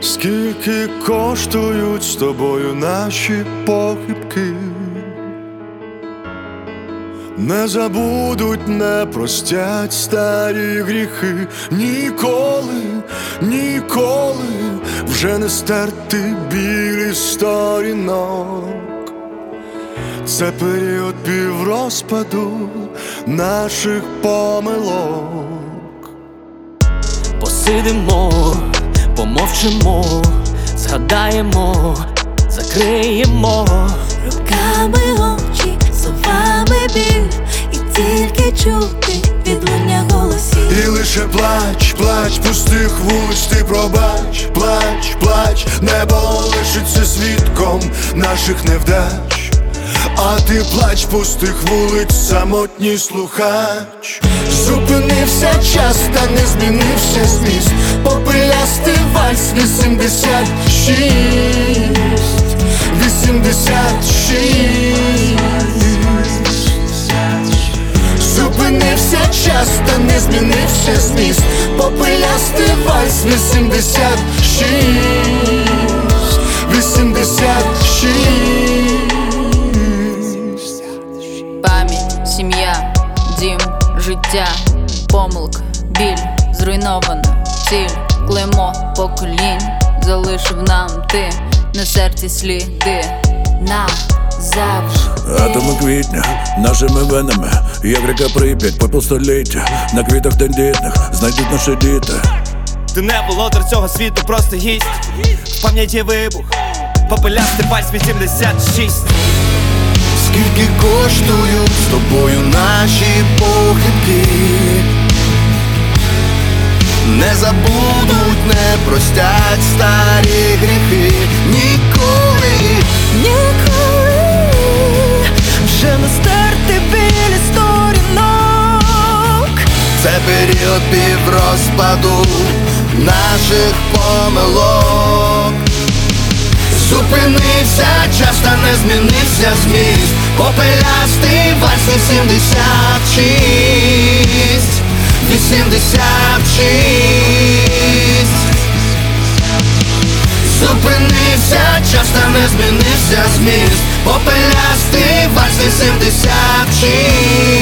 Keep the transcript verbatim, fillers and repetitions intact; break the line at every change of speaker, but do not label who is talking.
Скільки коштують з тобою наші похибки? Не забудуть, не простять старі гріхи. Ніколи, ніколи вже не стерти білі сторінок. Це період піврозпаду наших помилок.
Посидимо, помовчимо, згадаємо, закриємо
руками очі, словами біль, і тільки чути відлуння голосів.
І лише плач, плач пустих вулиць, ти пробач, плач, плач, небо лишиться свідком наших невдач. А ти плач пустих вулиць, самотній слухач. Зупинився час, та не змінився зміст. Попелястий вальс вісімдесят шість, вісімдесят шість. Зупинився час, та не змінився зміст. Попелястий вальс вісімдесят шість, вісімдесят шість.
Пам'ять, сім'я, дім, життя, помилка, біль, зруйнована ціль, клеймо поколінь залишив нам ти, на серці сліди назавжди.
Атоми квітня нашими венами, як ріка Прип'ять, попіл століття. На квітах тендітних знайдуть наші діти.
Ти не володар цього світу, просто гість. В пам'яті вибух, попелястий вальс вісімдесят шість.
Скільки коштують з тобою наші похибки? Не забудуть, не простять старі гріхи. Ніколи,
Ніколи вже не стерти білі сторінок.
це період піврозпаду наших помилок. Зупинився час, та не змінився зміст. Попелястий вальс вісімдесят шість, вісімдесят шість. Зупинився час, та не змінився зміст. Попелястий вальс вісімдесят шість.